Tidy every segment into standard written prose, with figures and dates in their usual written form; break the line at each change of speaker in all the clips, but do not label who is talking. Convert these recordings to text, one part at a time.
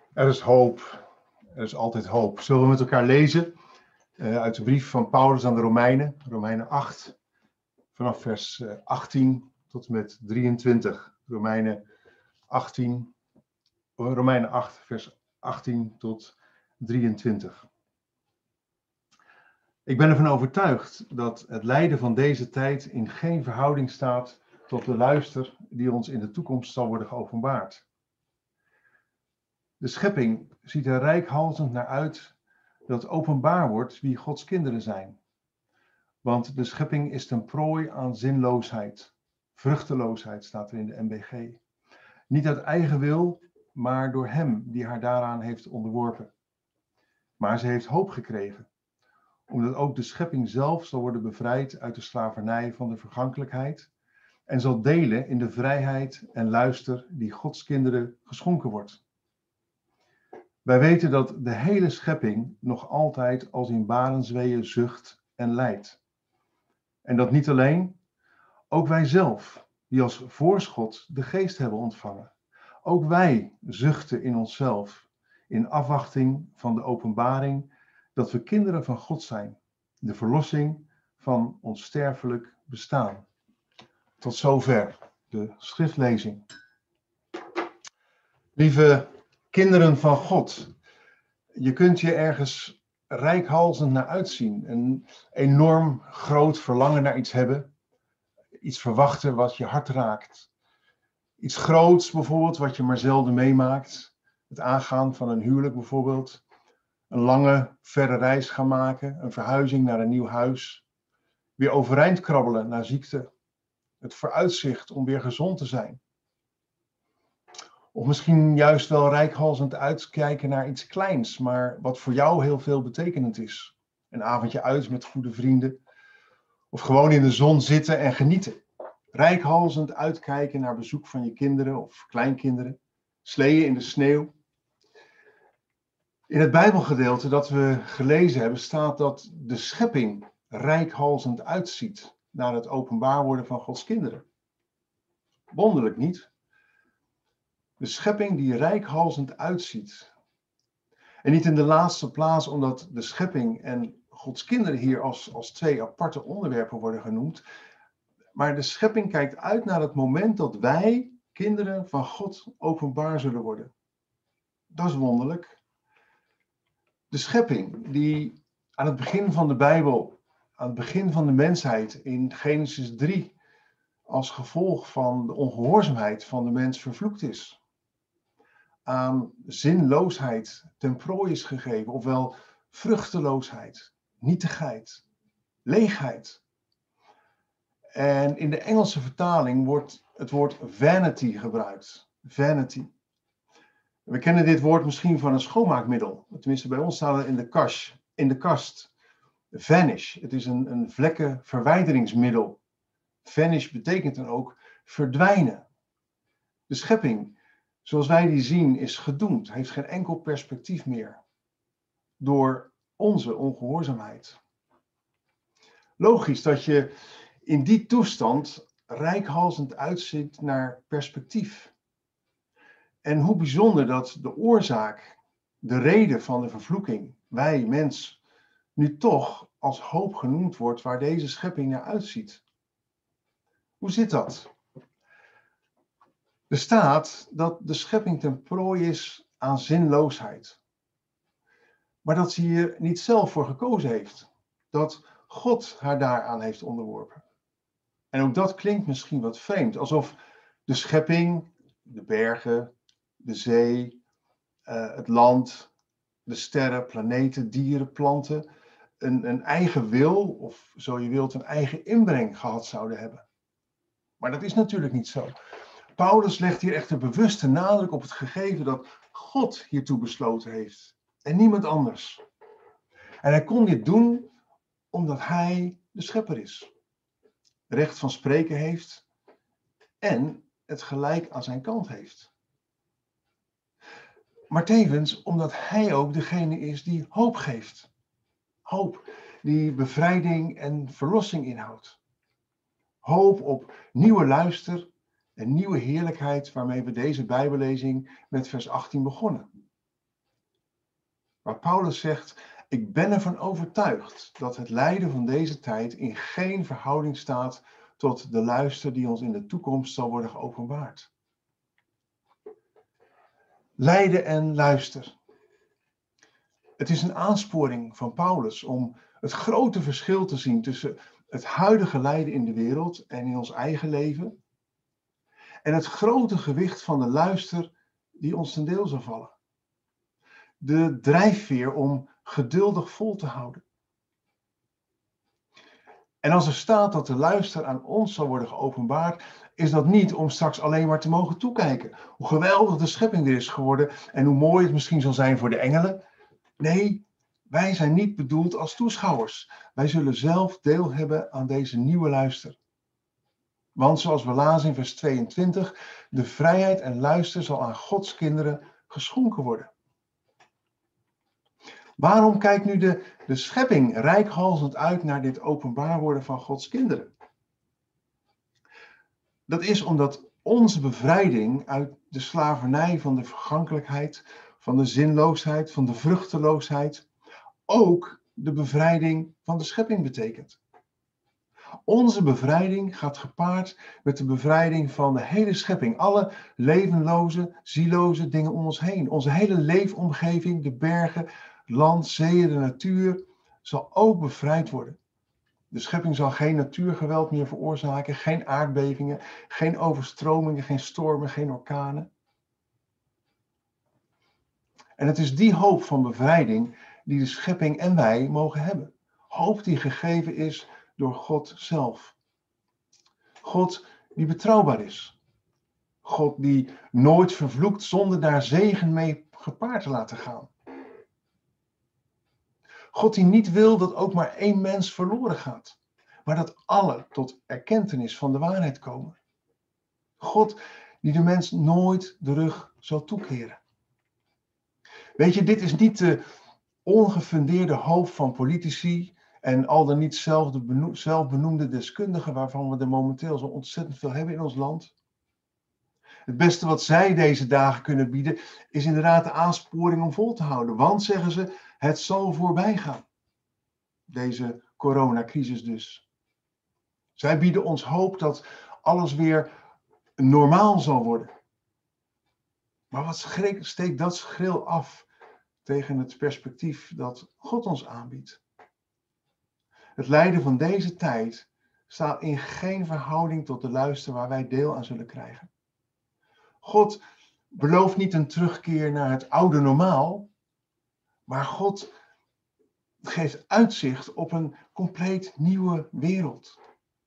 Er is hoop. Er is altijd hoop. Zullen we met elkaar lezen uit de brief van Paulus aan de Romeinen, Romeinen 8, vanaf vers 18 tot en met 23. Romeinen 8, vers 18 tot 23. Ik ben ervan overtuigd dat het lijden van deze tijd in geen verhouding staat tot de luister die ons in de toekomst zal worden geopenbaard. De schepping ziet er reikhalzend naar uit dat openbaar wordt wie Gods kinderen zijn. Want de schepping is ten prooi aan zinloosheid. Vruchteloosheid staat er in de NBG. Niet uit eigen wil, maar door hem die haar daaraan heeft onderworpen. Maar ze heeft hoop gekregen, omdat ook de schepping zelf zal worden bevrijd uit de slavernij van de vergankelijkheid en zal delen in de vrijheid en luister die Gods kinderen geschonken wordt. Wij weten dat de hele schepping nog altijd als in barensweeën zucht en lijdt. En dat niet alleen, ook wij zelf, die als voorschot de geest hebben ontvangen. Ook wij zuchten in onszelf, in afwachting van de openbaring dat we kinderen van God zijn, de verlossing van ons sterfelijk bestaan. Tot zover de schriftlezing. Lieve kinderen van God, je kunt je ergens reikhalzend naar uitzien. Een enorm groot verlangen naar iets hebben. Iets verwachten wat je hart raakt. Iets groots bijvoorbeeld wat je maar zelden meemaakt. Het aangaan van een huwelijk bijvoorbeeld. Een lange, verre reis gaan maken. Een verhuizing naar een nieuw huis. Weer overeind krabbelen na ziekte. Het vooruitzicht om weer gezond te zijn. Of misschien juist wel reikhalzend uitkijken naar iets kleins, maar wat voor jou heel veel betekenend is. Een avondje uit met goede vrienden. Of gewoon in de zon zitten en genieten. Reikhalzend uitkijken naar bezoek van je kinderen of kleinkinderen. Sleeën in de sneeuw. In het Bijbelgedeelte dat we gelezen hebben staat dat de schepping reikhalzend uitziet naar het openbaar worden van Gods kinderen. Wonderlijk niet? De schepping die reikhalzend uitziet. En niet in de laatste plaats omdat de schepping en Gods kinderen hier als twee aparte onderwerpen worden genoemd. Maar de schepping kijkt uit naar het moment dat wij, kinderen van God, openbaar zullen worden. Dat is wonderlijk. De schepping die aan het begin van de Bijbel, aan het begin van de mensheid in Genesis 3, als gevolg van de ongehoorzaamheid van de mens vervloekt is. Aan zinloosheid ten prooi is gegeven, ofwel vruchteloosheid, nietigheid, leegheid. En in de Engelse vertaling wordt het woord vanity gebruikt. Vanity. We kennen dit woord misschien van een schoonmaakmiddel. Tenminste, bij ons staat het in de kast. Vanish. Het is een vlekkenverwijderingsmiddel. Vanish betekent dan ook verdwijnen. De schepping, zoals wij die zien, is gedoemd. Heeft geen enkel perspectief meer. Door onze ongehoorzaamheid. Logisch dat je in die toestand reikhalzend uitziet naar perspectief. En hoe bijzonder dat de oorzaak, de reden van de vervloeking, wij, mens, nu toch als hoop genoemd wordt waar deze schepping naar uitziet. Hoe zit dat? Er staat dat de schepping ten prooi is aan zinloosheid. Maar dat ze hier niet zelf voor gekozen heeft. Dat God haar daaraan heeft onderworpen. En ook dat klinkt misschien wat vreemd. Alsof de schepping, de bergen, de zee, het land, de sterren, planeten, dieren, planten, een eigen wil, of zo je wilt, een eigen inbreng gehad zouden hebben. Maar dat is natuurlijk niet zo. Paulus legt hier echt een bewuste nadruk op het gegeven dat God hiertoe besloten heeft. En niemand anders. En hij kon dit doen omdat hij de schepper is. Recht van spreken heeft en het gelijk aan zijn kant heeft. Maar tevens omdat hij ook degene is die hoop geeft. Hoop die bevrijding en verlossing inhoudt. Hoop op nieuwe luister en nieuwe heerlijkheid waarmee we deze Bijbellezing met vers 18 begonnen. Waar Paulus zegt, ik ben ervan overtuigd dat het lijden van deze tijd in geen verhouding staat tot de luister die ons in de toekomst zal worden geopenbaard. Lijden en luister. Het is een aansporing van Paulus om het grote verschil te zien tussen het huidige lijden in de wereld en in ons eigen leven en het grote gewicht van de luister die ons ten deel zal vallen. De drijfveer om geduldig vol te houden. En als er staat dat de luister aan ons zal worden geopenbaard, is dat niet om straks alleen maar te mogen toekijken. Hoe geweldig de schepping er is geworden en hoe mooi het misschien zal zijn voor de engelen. Nee, wij zijn niet bedoeld als toeschouwers. Wij zullen zelf deel hebben aan deze nieuwe luister. Want zoals we lazen in vers 22, de vrijheid en luister zal aan Gods kinderen geschonken worden. Waarom kijkt nu de schepping reikhalzend uit naar dit openbaar worden van Gods kinderen? Dat is omdat onze bevrijding uit de slavernij van de vergankelijkheid, van de zinloosheid, van de vruchteloosheid, ook de bevrijding van de schepping betekent. Onze bevrijding gaat gepaard met de bevrijding van de hele schepping. Alle levenloze, zieloze dingen om ons heen. Onze hele leefomgeving, de bergen, land, zeeën, de natuur, zal ook bevrijd worden. De schepping zal geen natuurgeweld meer veroorzaken, geen aardbevingen, geen overstromingen, geen stormen, geen orkanen. En het is die hoop van bevrijding die de schepping en wij mogen hebben. Hoop die gegeven is door God zelf. God die betrouwbaar is. God die nooit vervloekt zonder daar zegen mee gepaard te laten gaan. God die niet wil dat ook maar één mens verloren gaat, maar dat alle tot erkentenis van de waarheid komen. God die de mens nooit de rug zal toekeren. Weet je, dit is niet de ongefundeerde hoop van politici en al dan niet zelfbenoemde deskundigen waarvan we er momenteel zo ontzettend veel hebben in ons land. Het beste wat zij deze dagen kunnen bieden is inderdaad de aansporing om vol te houden. Want, zeggen ze, het zal voorbij gaan. Deze coronacrisis dus. Zij bieden ons hoop dat alles weer normaal zal worden. Maar wat steekt dat schril af tegen het perspectief dat God ons aanbiedt? Het lijden van deze tijd staat in geen verhouding tot de luister waar wij deel aan zullen krijgen. God belooft niet een terugkeer naar het oude normaal, maar God geeft uitzicht op een compleet nieuwe wereld.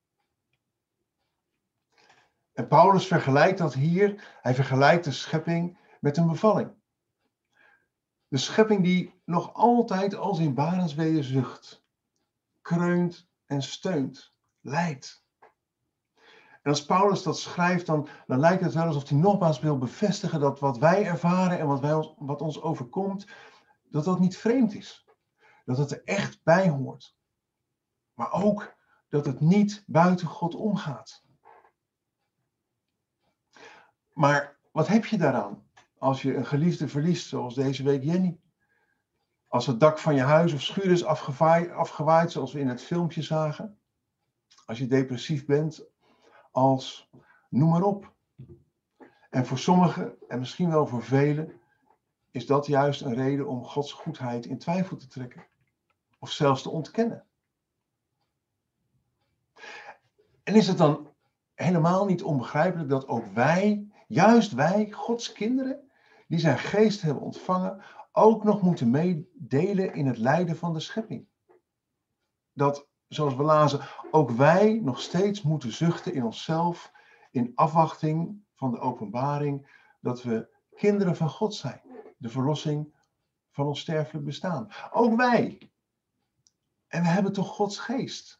En Paulus vergelijkt dat hier, hij vergelijkt de schepping met een bevalling. De schepping die nog altijd als in barensweeën zucht, kreunt en steunt, lijdt. En als Paulus dat schrijft, dan lijkt het wel alsof hij nogmaals wil bevestigen dat wat wij ervaren en wat ons overkomt, dat dat niet vreemd is. Dat het er echt bij hoort. Maar ook dat het niet buiten God omgaat. Maar wat heb je daaraan als je een geliefde verliest, zoals deze week Jenny? Als het dak van je huis of schuur is afgewaaid, zoals we in het filmpje zagen? Als je depressief bent, als noem maar op. En voor sommigen, en misschien wel voor velen, is dat juist een reden om Gods goedheid in twijfel te trekken. Of zelfs te ontkennen. En is het dan helemaal niet onbegrijpelijk dat ook wij, juist wij, Gods kinderen, die zijn geest hebben ontvangen, ook nog moeten meedelen in het lijden van de schepping? Dat, zoals we lazen, ook wij nog steeds moeten zuchten in onszelf, in afwachting van de openbaring, dat we kinderen van God zijn. De verlossing van ons sterfelijk bestaan. Ook wij. En we hebben toch Gods geest.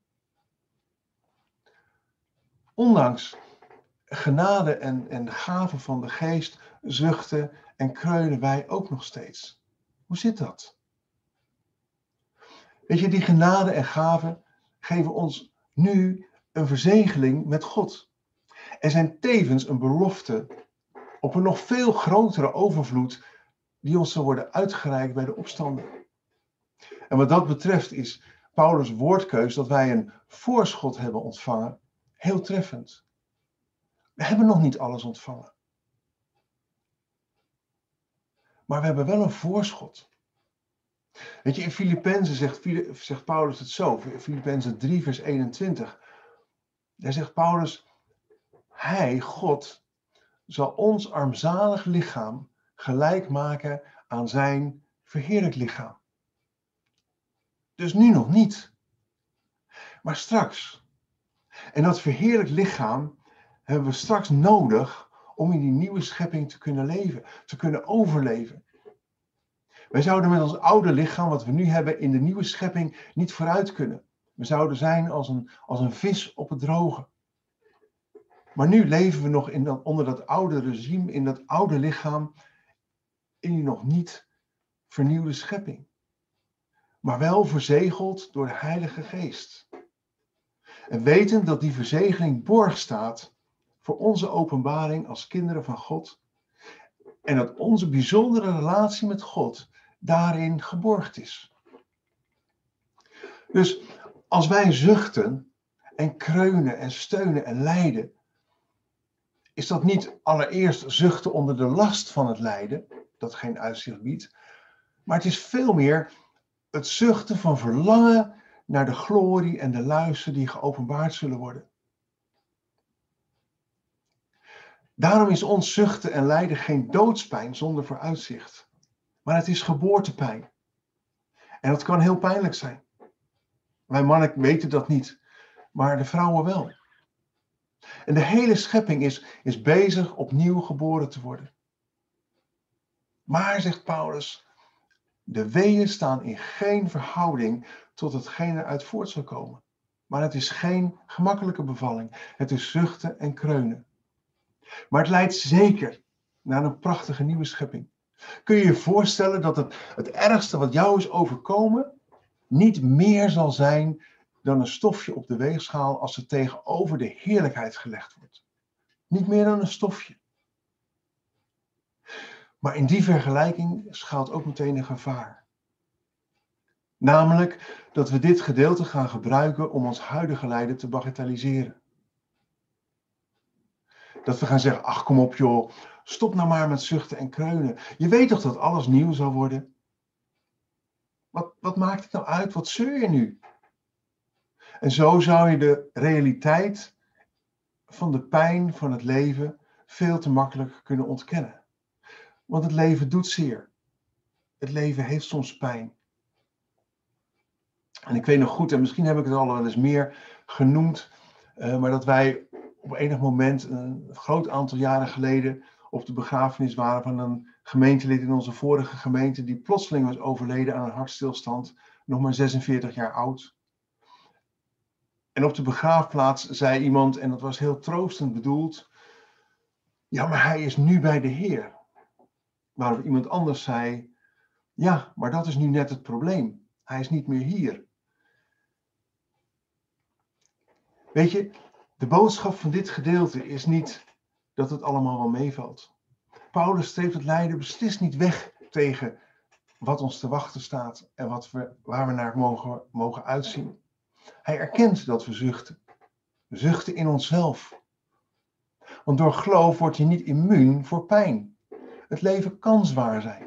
Ondanks genade en de gaven van de geest zuchten en kreunen wij ook nog steeds. Hoe zit dat? Weet je, die genade en gaven geven ons nu een verzegeling met God. Er zijn tevens een belofte op een nog veel grotere overvloed die ons zal worden uitgereikt bij de opstanding. En wat dat betreft is Paulus' woordkeus dat wij een voorschot hebben ontvangen heel treffend. We hebben nog niet alles ontvangen. Maar we hebben wel een voorschot. Weet je, in Filippenzen zegt Paulus het zo, Filippenzen 3 vers 21. Daar zegt Paulus, Hij, God, zal ons armzalig lichaam gelijk maken aan zijn verheerlijk lichaam. Dus nu nog niet. Maar straks. En dat verheerlijk lichaam hebben we straks nodig om in die nieuwe schepping te kunnen leven, te kunnen overleven. Wij zouden met ons oude lichaam, wat we nu hebben, in de nieuwe schepping niet vooruit kunnen. We zouden zijn als een vis op het droge. Maar nu leven we nog onder dat oude regime, in dat oude lichaam, in die nog niet vernieuwde schepping. Maar wel verzegeld door de Heilige Geest. En wetend dat die verzegeling borg staat voor onze openbaring als kinderen van God. En dat onze bijzondere relatie met God daarin geborgd is. Dus als wij zuchten en kreunen en steunen en lijden, is dat niet allereerst zuchten onder de last van het lijden, dat geen uitzicht biedt, maar het is veel meer het zuchten van verlangen naar de glorie en de luister die geopenbaard zullen worden. Daarom is ons zuchten en lijden geen doodspijn zonder vooruitzicht, maar het is geboortepijn. En dat kan heel pijnlijk zijn. Wij mannen weten dat niet, maar de vrouwen wel. En de hele schepping is bezig opnieuw geboren te worden. Maar, zegt Paulus, de weeën staan in geen verhouding tot hetgeen eruit voort zal komen. Maar het is geen gemakkelijke bevalling. Het is zuchten en kreunen. Maar het leidt zeker naar een prachtige nieuwe schepping. Kun je je voorstellen dat het ergste wat jou is overkomen niet meer zal zijn dan een stofje op de weegschaal als het tegenover de heerlijkheid gelegd wordt. Niet meer dan een stofje. Maar in die vergelijking schuilt ook meteen een gevaar. Namelijk dat we dit gedeelte gaan gebruiken om ons huidige lijden te bagatelliseren. Dat we gaan zeggen, ach kom op joh, stop nou maar met zuchten en kreunen. Je weet toch dat alles nieuw zal worden? Wat maakt het nou uit? Wat zeur je nu? En zo zou je de realiteit van de pijn van het leven veel te makkelijk kunnen ontkennen. Want het leven doet zeer. Het leven heeft soms pijn. En ik weet nog goed, en misschien heb ik het al wel eens meer genoemd, maar dat wij op enig moment, een groot aantal jaren geleden, op de begrafenis waren van een gemeentelid in onze vorige gemeente, die plotseling was overleden aan een hartstilstand, nog maar 46 jaar oud. En op de begraafplaats zei iemand, en dat was heel troostend bedoeld, ja, maar hij is nu bij de Heer. Waarop iemand anders zei, ja, maar dat is nu net het probleem. Hij is niet meer hier. Weet je, de boodschap van dit gedeelte is niet dat het allemaal wel meevalt. Paulus streeft het lijden beslist niet weg tegen wat ons te wachten staat en waar we naar mogen uitzien. Hij erkent dat we zuchten. We zuchten in onszelf. Want door geloof word je niet immuun voor pijn. Het leven kan zwaar zijn.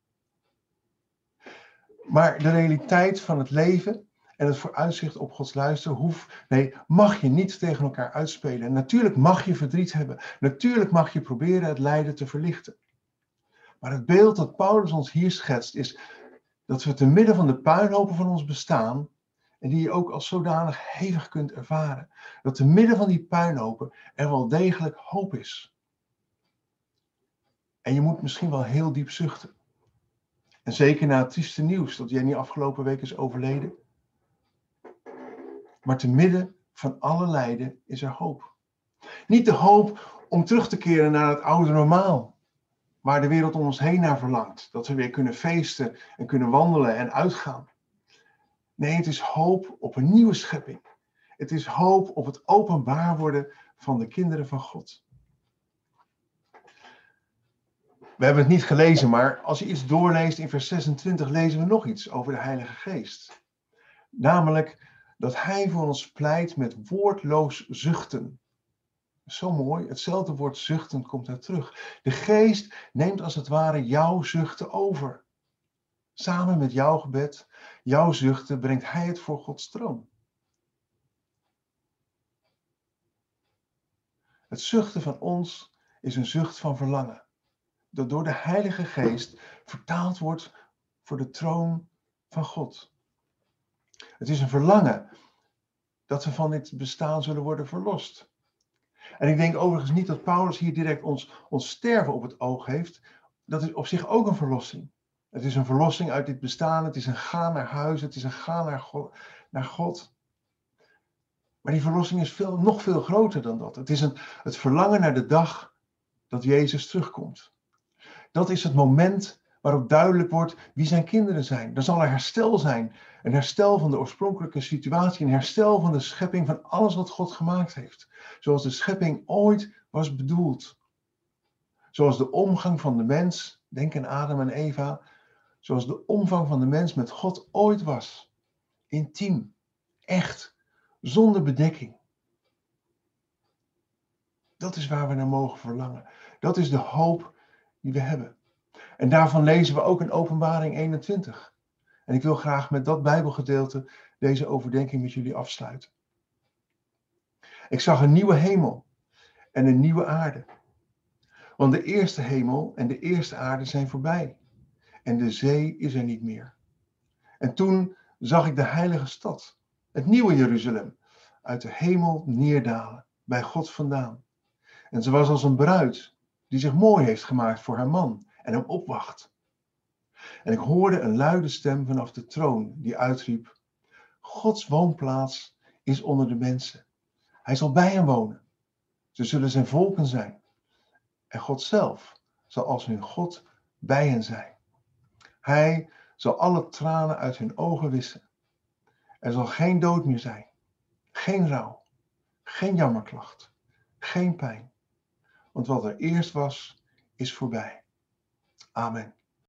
Maar de realiteit van het leven en het vooruitzicht op Gods luister mag je niet tegen elkaar uitspelen. Natuurlijk mag je verdriet hebben. Natuurlijk mag je proberen het lijden te verlichten. Maar het beeld dat Paulus ons hier schetst is dat we te midden van de puinhopen van ons bestaan, en die je ook als zodanig hevig kunt ervaren, dat te midden van die puinhopen er wel degelijk hoop is. En je moet misschien wel heel diep zuchten. En zeker na het trieste nieuws dat Jenny afgelopen week is overleden. Maar te midden van alle lijden is er hoop. Niet de hoop om terug te keren naar het oude normaal, waar de wereld om ons heen naar verlangt. Dat we weer kunnen feesten en kunnen wandelen en uitgaan. Nee, het is hoop op een nieuwe schepping. Het is hoop op het openbaar worden van de kinderen van God. We hebben het niet gelezen, maar als je iets doorleest in vers 26 lezen we nog iets over de Heilige Geest. Namelijk dat hij voor ons pleit met woordloos zuchten. Zo mooi, hetzelfde woord zuchten komt daar terug. De Geest neemt als het ware jouw zuchten over. Samen met jouw gebed, jouw zuchten, brengt hij het voor Gods troon. Het zuchten van ons is een zucht van verlangen. Dat door de Heilige Geest vertaald wordt voor de troon van God. Het is een verlangen dat we van dit bestaan zullen worden verlost. En ik denk overigens niet dat Paulus hier direct ons sterven op het oog heeft. Dat is op zich ook een verlossing. Het is een verlossing uit dit bestaan. Het is een gaan naar huis. Het is een gaan naar God. Maar die verlossing is nog veel groter dan dat. Het is het verlangen naar de dag dat Jezus terugkomt. Dat is het moment waarop duidelijk wordt wie zijn kinderen zijn. Dan zal er herstel zijn. Een herstel van de oorspronkelijke situatie. Een herstel van de schepping van alles wat God gemaakt heeft. Zoals de schepping ooit was bedoeld. Zoals de omgang van de mens, denk aan Adam en Eva. Zoals de omgang van de mens met God ooit was. Intiem. Echt. Zonder bedekking. Dat is waar we naar mogen verlangen. Dat is de hoop die we hebben. En daarvan lezen we ook in Openbaring 21. En ik wil graag met dat Bijbelgedeelte deze overdenking met jullie afsluiten. Ik zag een nieuwe hemel en een nieuwe aarde. Want de eerste hemel en de eerste aarde zijn voorbij. En de zee is er niet meer. En toen zag ik de heilige stad, het nieuwe Jeruzalem, uit de hemel neerdalen, bij God vandaan. En ze was als een bruid die zich mooi heeft gemaakt voor haar man en hem opwacht. En ik hoorde een luide stem vanaf de troon die uitriep: Gods woonplaats is onder de mensen. Hij zal bij hen wonen. Ze zullen zijn volken zijn. En God zelf zal als hun God bij hen zijn. Hij zal alle tranen uit hun ogen wissen. Er zal geen dood meer zijn. Geen rouw. Geen jammerklacht. Geen pijn. Want wat er eerst was, is voorbij. Amen.